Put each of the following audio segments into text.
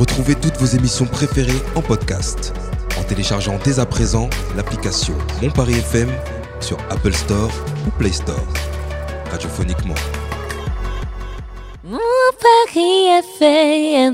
Retrouvez toutes vos émissions préférées en podcast en téléchargeant dès à présent l'application Mon Paris FM sur Apple Store ou Play Store. Radiophoniquement. Mon Paris FM.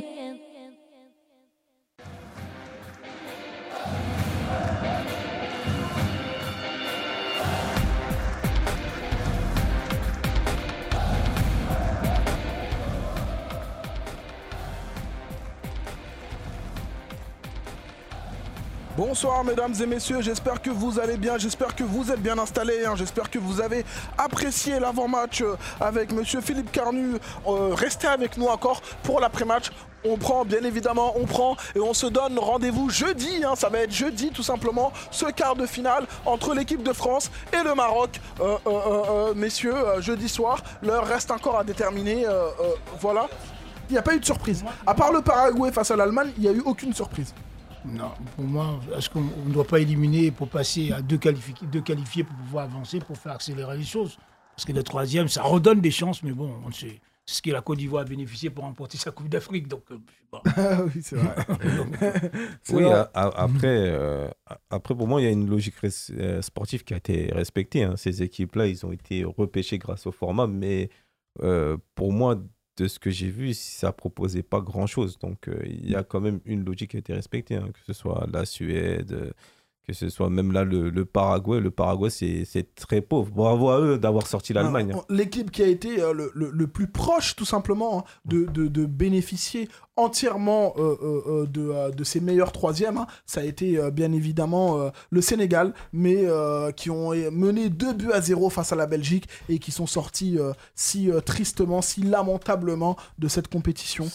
Bonsoir mesdames et messieurs, j'espère que vous allez bien, j'espère que vous êtes bien installés, j'espère que vous avez apprécié l'avant-match avec monsieur Philippe Carnu. Restez avec nous encore pour l'après-match. On prend, bien évidemment, et on se donne rendez-vous jeudi, ça va être jeudi tout simplement, ce quart de finale entre l'équipe de France et le Maroc. Messieurs, jeudi soir, l'heure reste encore à déterminer, voilà. Il n'y a pas eu de surprise. À part le Paraguay face à l'Allemagne, il n'y a eu aucune surprise. Non, pour moi, est-ce qu'on ne doit pas éliminer pour passer à deux qualifiés pour pouvoir avancer, pour faire accélérer les choses? Parce que le troisième, ça redonne des chances, mais bon, on sait. C'est ce que la Côte d'Ivoire a bénéficié pour remporter sa Coupe d'Afrique. Donc, je sais pas. Oui, c'est vrai. Oui, après, pour moi, il y a une logique sportive qui a été respectée. Ces équipes-là, ils ont été repêchés grâce au format, mais pour moi, de ce que j'ai vu, ça ne proposait pas grand-chose. Donc, il y a quand même une logique qui a été respectée, que ce soit la Suède, que ce soit même là le Paraguay. Le Paraguay, c'est très pauvre. Bravo à eux d'avoir sorti l'Allemagne. L'équipe qui a été le plus proche, tout simplement, de bénéficier entièrement de ses meilleurs troisièmes, ça a été bien évidemment le Sénégal, mais qui ont mené 2-0 face à la Belgique et qui sont sortis si tristement, si lamentablement de cette compétition.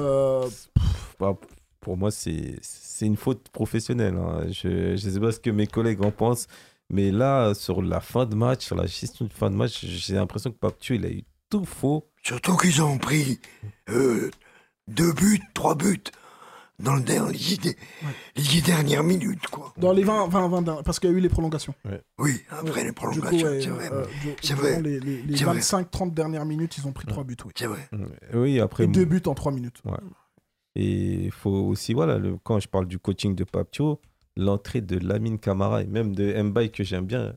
Pour moi, c'est une faute professionnelle. Je ne sais pas ce que mes collègues en pensent, mais là, sur la fin de match, sur la gestion de fin de match, j'ai l'impression que Pape Thiaw, il a eu tout faux. Surtout qu'ils ont pris 2 buts, 3 buts dans les 10 dernières minutes, quoi. Dans les 20 parce qu'il y a eu les prolongations. Ouais. Oui, après les prolongations, coup, c'est vrai. Les 25-30 dernières minutes, ils ont pris 3 buts, oui. C'est vrai. Oui, après, et 2 buts en 3 minutes. Ouais. Et il faut aussi, quand je parle du coaching de Pape Thiaw, l'entrée de Lamine Camara et même de Mbaye que j'aime bien,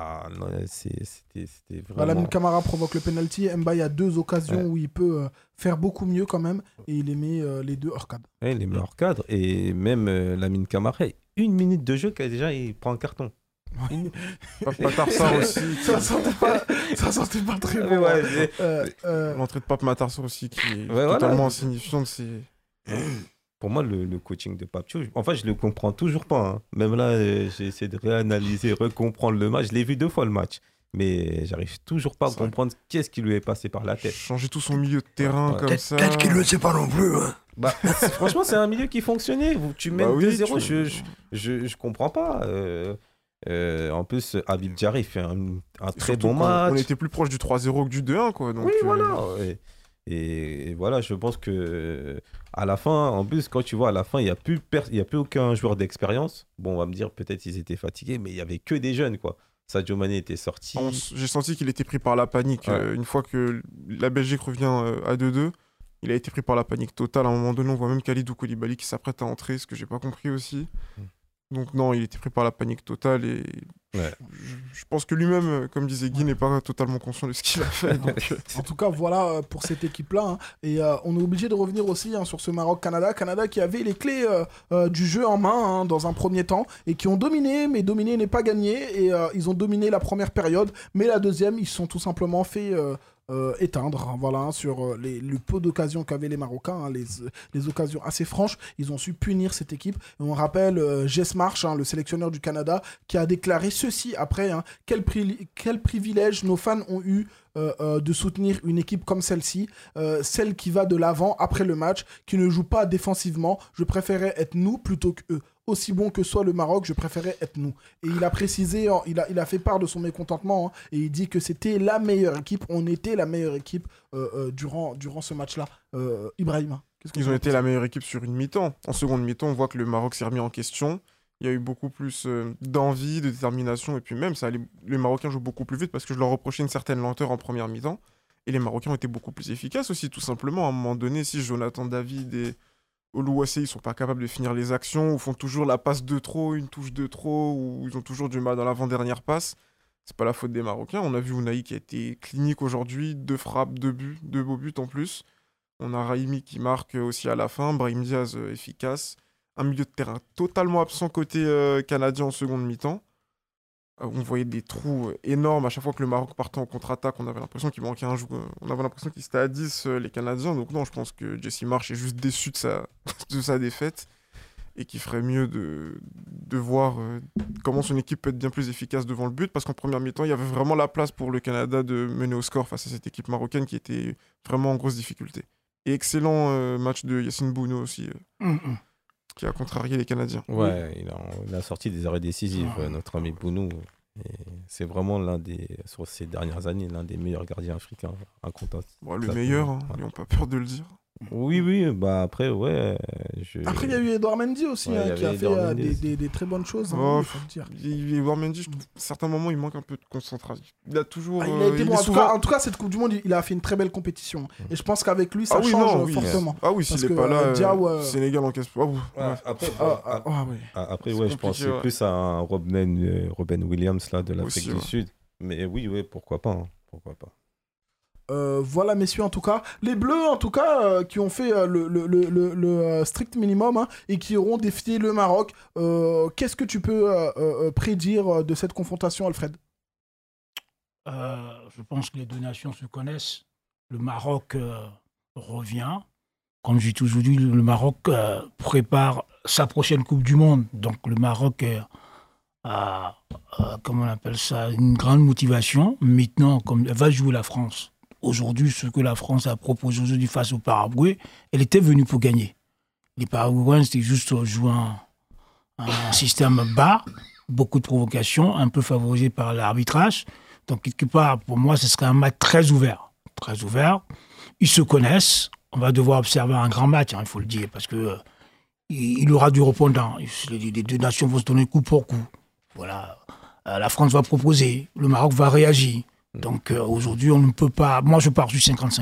c'était vraiment... Lamine Camara provoque le penalty, Mbaye a 2 occasions où il peut faire beaucoup mieux quand même, et il les met les 2 hors cadre. Ouais, il les met hors cadre, et même Lamine Camara, 1 minute de jeu, déjà il prend un carton. Pape Matar aussi. Ça sentait pas très bon. L'entrée de Pape Matar aussi qui est totalement insignifiante, Pour moi, le coaching de Pape Thiaw, enfin, je le comprends toujours pas. Même là, j'ai essayé de réanalyser, recomprendre le match. Je l'ai vu 2 fois le match, mais j'arrive toujours pas à comprendre qu'est-ce qui lui est passé par la tête. Changer tout son milieu de terrain comme ça. Peut-être qu'il ne le sait pas non plus. Franchement, c'est un milieu qui fonctionnait. Tu mènes 2-0, je comprends pas. En plus, Habib Diarra fait un très bon match. On était plus proche du 3-0 que du 2-1, quoi. Donc, oui, voilà. Et voilà, je pense que à la fin, en plus, quand tu vois à la fin, il y a plus aucun joueur d'expérience. Bon, on va me dire peut-être ils étaient fatigués, mais il y avait que des jeunes, quoi. Sadio Mané était sorti. J'ai senti qu'il était pris par la panique. Une fois que la Belgique revient à 2-2, il a été pris par la panique totale. À un moment donné, on voit même Kalidou Koulibaly qui s'apprête à entrer, ce que j'ai pas compris aussi. Donc non, il était pris par la panique totale et je pense que lui-même, comme disait Guy, n'est pas totalement conscient de ce qu'il a fait. Donc... En tout cas, voilà pour cette équipe-là. Et on est obligé de revenir aussi sur ce Maroc-Canada. Canada qui avait les clés du jeu en main dans un premier temps et qui ont dominé, mais dominer n'est pas gagné. Et ils ont dominé la première période, mais la deuxième, ils se sont tout simplement fait... éteindre sur le peu d'occasions qu'avaient les Marocains, les occasions assez franches. Ils ont su punir cette équipe. Et on rappelle Jess Marsh, le sélectionneur du Canada, qui a déclaré ceci après. Quel privilège nos fans ont eu de soutenir une équipe comme celle-ci, celle qui va de l'avant après le match, qui ne joue pas défensivement. Je préférais être nous plutôt qu'eux. Aussi bon que soit le Maroc, je préférais être nous. Et il a précisé, il a fait part de son mécontentement, et il dit que c'était la meilleure équipe, on était la meilleure équipe durant ce match-là. Ibrahima, ils ont été la meilleure équipe sur une mi-temps. En seconde mi-temps, on voit que le Maroc s'est remis en question. Il y a eu beaucoup plus d'envie, de détermination, et puis même, les Marocains jouent beaucoup plus vite parce que je leur reprochais une certaine lenteur en première mi-temps. Et les Marocains ont été beaucoup plus efficaces aussi, tout simplement. À un moment donné, si Jonathan David l'OUAC, ils sont pas capables de finir les actions, ou font toujours la passe de trop, une touche de trop, ou ils ont toujours du mal dans l'avant-dernière passe. C'est pas la faute des Marocains. On a vu Ounahi qui a été clinique aujourd'hui, 2 frappes, 2 buts, 2 beaux buts en plus. On a Raimi qui marque aussi à la fin, Brahim Diaz efficace. Un milieu de terrain totalement absent côté canadien en seconde mi-temps. On voyait des trous énormes à chaque fois que le Maroc partait en contre-attaque. On avait l'impression qu'il manquait un joueur. On avait l'impression qu'ils étaient à 10, les Canadiens. Donc non, je pense que Jesse Marsh est juste déçu de sa défaite et qu'il ferait mieux de voir comment son équipe peut être bien plus efficace devant le but. Parce qu'en première mi-temps, il y avait vraiment la place pour le Canada de mener au score face à cette équipe marocaine qui était vraiment en grosse difficulté. Et excellent match de Yacine Bounou aussi. Qui a contrarié les Canadiens. Ouais, il a sorti des arrêts décisifs, notre ami Bounou. Et c'est vraiment sur ces dernières années, l'un des meilleurs gardiens africains, incontesté. Bon, le meilleur, hein, ils n'ont pas peur de le dire. Oui, bah après, ouais. Après, il y a eu Edouard Mendy aussi, Ouais, qui a fait des très bonnes choses. Oh, faut le dire. Edouard Mendy, je trouve, à certains moments, il manque un peu de concentration. Il a toujours. Il a été bon. En tout cas, cette Coupe du Monde, il a fait une très belle compétition. Et je pense qu'avec lui, ça change fortement. Ah oui, s'il n'est pas là, Sénégal encaisse pas. Après, je pense plus à un Robben Williams là, de l'Afrique du Sud. Mais oui, pourquoi pas. Pourquoi pas. Voilà, messieurs, en tout cas. Les Bleus, en tout cas, qui ont fait le strict minimum et qui auront défié le Maroc. Qu'est-ce que tu peux prédire de cette confrontation, Alfred ? Je pense que les deux nations se connaissent. Le Maroc revient. Comme j'ai toujours dit, le Maroc prépare sa prochaine Coupe du Monde. Donc le Maroc a, comment on appelle ça, une grande motivation. Maintenant, comme elle va jouer la France. Aujourd'hui, ce que la France a proposé aujourd'hui face au Paraguay, elle était venue pour gagner. Les Paraguayens, c'était juste jouer un système bas, beaucoup de provocations, un peu favorisé par l'arbitrage. Donc, quelque part, pour moi, ce serait un match très ouvert. Très ouvert. Ils se connaissent. On va devoir observer un grand match, il faut le dire, parce que il aura du répondant. Les deux nations vont se donner coup pour coup. Voilà. La France va proposer. Le Maroc va réagir. Donc aujourd'hui, on ne peut pas... Moi, je pars sur 50-50.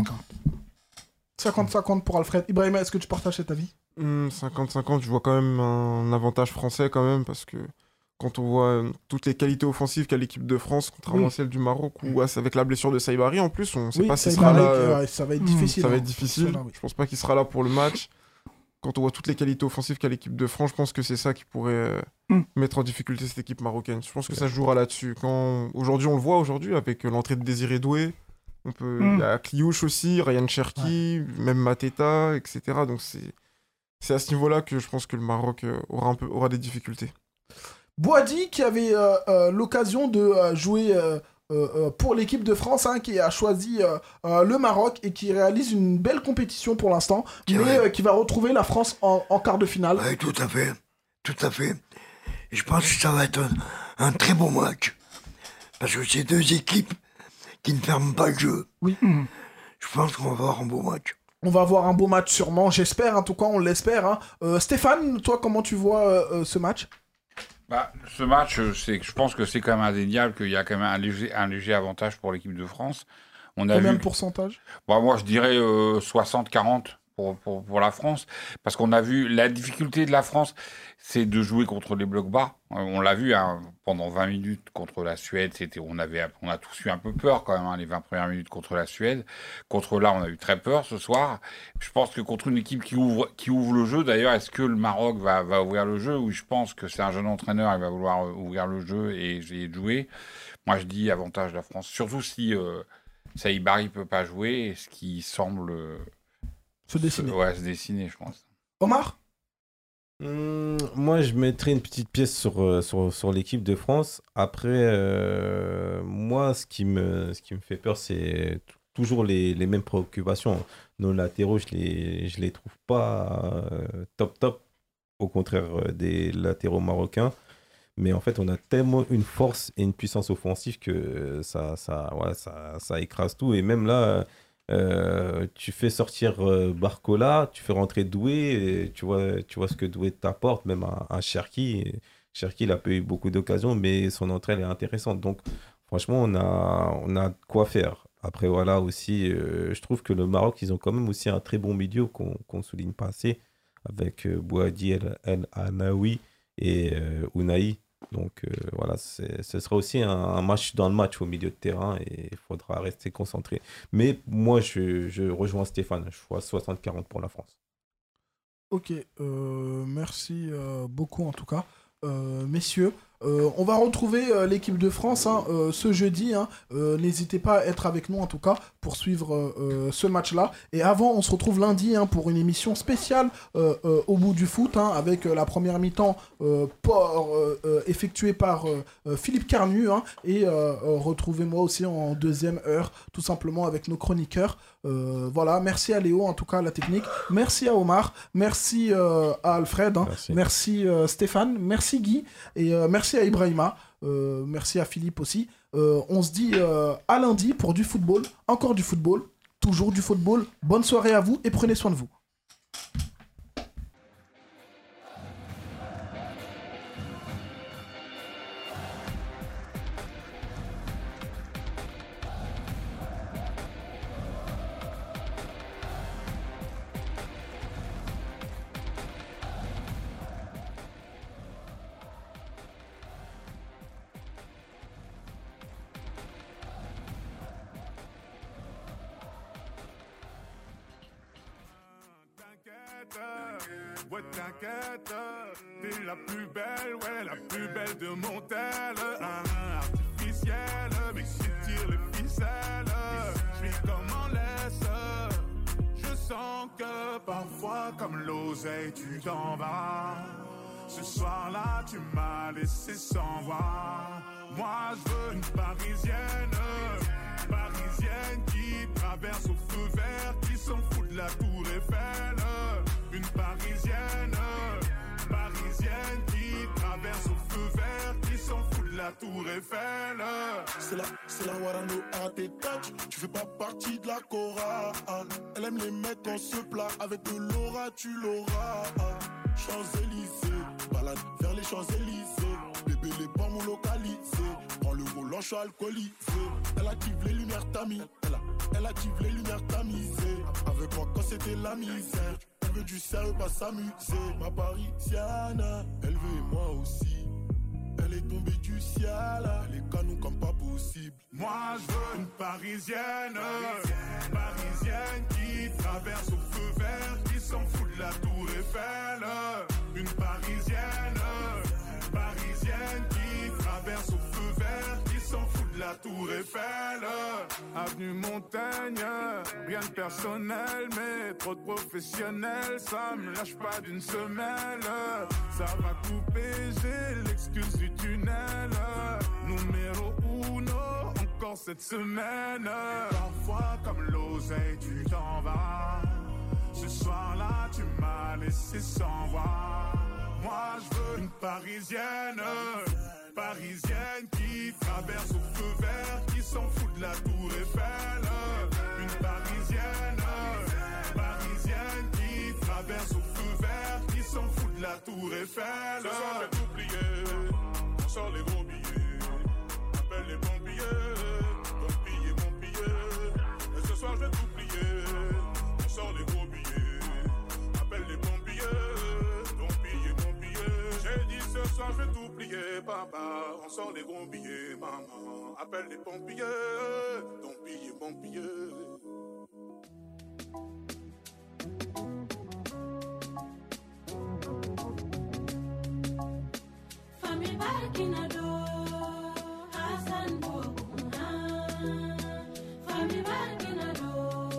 50-50 pour Alfred. Ibrahima, est-ce que tu partages cet avis ? 50-50, je vois quand même un avantage français quand même, parce que quand on voit toutes les qualités offensives qu'a l'équipe de France, contrairement à celle du Maroc, ou avec la blessure de Saibari en plus, on ne sait pas s'il sera là. Ça va être difficile. Ça va être difficile. Je pense pas qu'il sera là pour le match. Quand on voit toutes les qualités offensives qu'a l'équipe de France, je pense que c'est ça qui pourrait mettre en difficulté cette équipe marocaine. Je pense que ça se jouera là-dessus. Aujourd'hui, on le voit avec l'entrée de Désiré Doué. Il y a Kliouche aussi, Ryan Cherki, même Mateta, etc. Donc c'est à ce niveau-là que je pense que le Maroc aura des difficultés. Boadi, qui avait l'occasion de jouer pour l'équipe de France, qui a choisi le Maroc et qui réalise une belle compétition pour l'instant, mais qui va retrouver la France en quart de finale. Oui, tout à fait. Et je pense que ça va être un très bon match. Parce que c'est deux équipes qui ne ferment pas le jeu. Oui. Je pense qu'on va avoir un beau match. On va avoir un beau match sûrement, j'espère, en tout cas on l'espère. Stéphane, toi comment tu vois ce match ? Ce match, je pense que c'est quand même indéniable qu'il y a quand même un léger avantage pour l'équipe de France. Combien de pourcentage ? Moi, je dirais 60-40 pour la France. Parce qu'on a vu la difficulté de la France, c'est de jouer contre les blocs bas. On l'a vu pendant 20 minutes contre la Suède. On a tous eu un peu peur quand même, les 20 premières minutes contre la Suède. Contre là, on a eu très peur ce soir. Je pense que contre une équipe qui ouvre le jeu, d'ailleurs, est-ce que le Maroc va ouvrir le jeu ? Oui, je pense que c'est un jeune entraîneur, il va vouloir ouvrir le jeu et essayer de jouer. Moi, je dis avantage de la France. Surtout si Saibari ne peut pas jouer, ce qui semble... se dessiner. Se dessiner, je pense. Omar ? Moi, je mettrais une petite pièce sur l'équipe de France. Après, moi, ce qui me fait peur, c'est toujours les mêmes préoccupations. Nos latéraux, je les trouve pas top. Au contraire des latéraux marocains. Mais en fait, on a tellement une force et une puissance offensive que ça écrase tout. Et même là... tu fais sortir Barcola, tu fais rentrer Doué, et tu vois ce que Doué t'apporte, même un Cherki. Cherki, il a pas eu beaucoup d'occasions, mais son entrée, elle est intéressante. Donc, franchement, on a de quoi faire. Après, voilà, aussi, je trouve que le Maroc, ils ont quand même aussi un très bon milieu qu'on souligne pas assez, avec Bouhaddi El Anaoui et Ounahi. Donc voilà, ce sera aussi un match dans le match au milieu de terrain et il faudra rester concentré. Mais moi, je rejoins Stéphane, je vois 60-40 pour la France. Ok, merci beaucoup en tout cas. Messieurs, on va retrouver l'équipe de France ce jeudi. N'hésitez pas à être avec nous en tout cas pour suivre ce match-là. Et avant, on se retrouve lundi pour une émission spéciale au bout du foot avec la première mi-temps effectuée par Philippe Carnu. Et retrouvez-moi aussi en deuxième heure, tout simplement avec nos chroniqueurs. Voilà, merci à Léo en tout cas à la technique. Merci à Omar, merci à Alfred, merci Stéphane, merci Guy et merci à Ibrahima, merci à Philippe aussi. On se dit à lundi pour du football, encore du football, toujours du football. Bonne soirée à vous et prenez soin de vous. Ouais, t'inquiète, t'es la plus belle, ouais, la plus belle de mon tel. Artificielle, mais si tire les ficelles, je suis comme en laisse. Je sens que parfois, comme l'oseille, tu t'en vas. Ce soir-là, tu m'as laissé sans voix. Moi, je veux une parisienne, qui traverse au feu vert, qui s'en fout de la tour Eiffel. Une parisienne qui traverse au feu vert, qui s'en fout de la tour Eiffel. C'est la Warano à tes touch, tu fais pas partie de la chorale. Elle aime les mecs en se plat, avec de l'aura tu l'auras. Champs-Élysées, balade vers les Champs-Élysées. Bébé les pommes localisés, prends le volant, je suis alcoolisé. Elle active les lumières tamies, elle active les lumières tamisées. Avec moi quand c'était la misère, elle veut du sérieux, pas s'amuser. Ma parisienne, elle veut moi aussi. Elle est tombée du ciel, elle est canon comme pas possible. Moi je veux une parisienne qui traverse au feu vert, qui s'en fout de la tour Eiffel. Une parisienne qui traverse au feu vert, qui s'en fout de la tour Eiffel. Avenue Montaigne, rien de personnel, mais trop de professionnels, ça me lâche pas d'une semelle. Ça va couper, j'ai l'excuse du tunnel. Numéro uno, encore cette semaine. Parfois comme l'oseille, tu t'en vas. Ce soir-là, tu m'as laissé sans voix. Moi, je veux une parisienne qui traverse au feu vert, qui s'en fout de la tour Eiffel. Une parisienne qui traverse au feu vert, qui s'en fout de la tour Eiffel. Ce soir, je vais tout plier, on sort les gros billets, appelle les pompiers, mon billet. Et ce soir, je vais tout plier, on sort les gros billets, appelle les pompiers. J'ai dit ce soir je vais tout plier, papa. On sort les gros billets, maman. Appelle les pompiers, ton billet. Famille Barkinado, Hassan Bokuna. Famille Barkinado,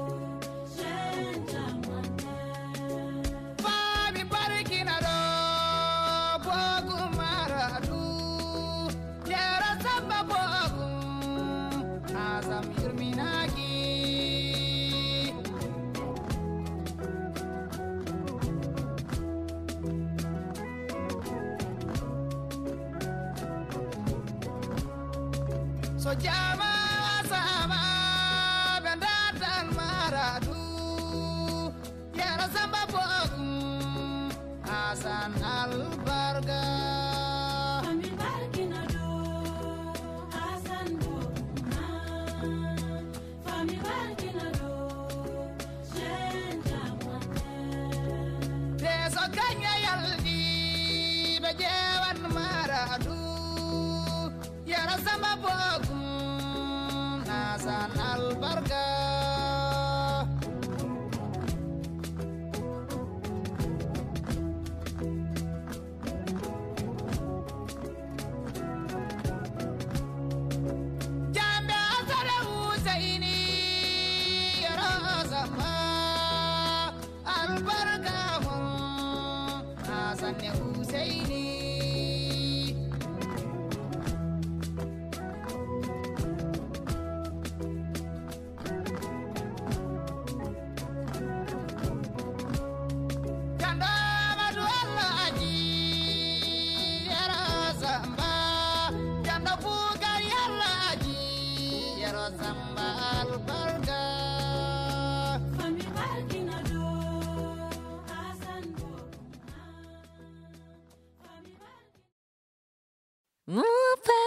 So jama sama bendatal maradu yara samba bokum Hasan Albarga Famille Barkinado, Hassan Bokuna. Famille Barkinado, Jean Jamante. kanya yaldi be jewan maradu yara sama bokum nasan albarga Mufa